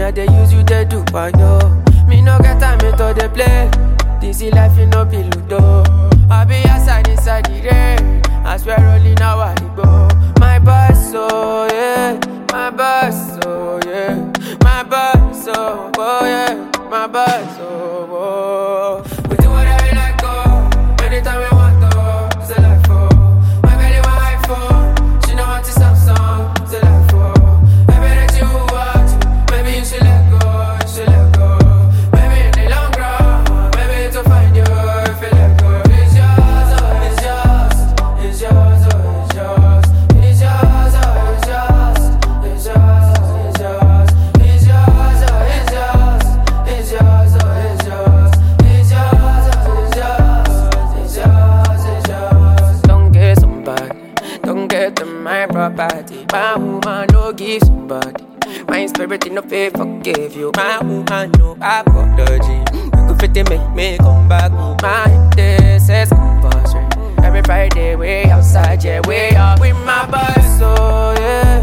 I they use you, they do, but yo. Me no get time to they play. This is life, you no be ludo. I be outside inside the rain. I swear rolling now I go. My boss, oh yeah. My boss, oh yeah. My boss, oh yeah. My boss, oh. We do whatever we like, go. Anytime we want to. It's a life, oh. My belly want iPhone. She know want to Samsung. It's a life, oh. Everything you want. Maybe you should let go. You should let go. Maybe in the long run. Maybe to find you. If you let go. It's yours, oh, it's yours. It's yours, oh, it's yours. It's yours, oh, it's yours. It's yours, oh, it's yours. It's yours, oh, it's yours. It's yours, oh, it's yours. It's yours, oh, it's yours. It's yours, it's yours. Don't get somebody. Don't get to my property. My woman no give somebody. My spirit in no pay forgive you. My woman no apology. You go fit to make me come back. My this is compulsory. Every Friday way outside, yeah, way up with my boss, so yeah.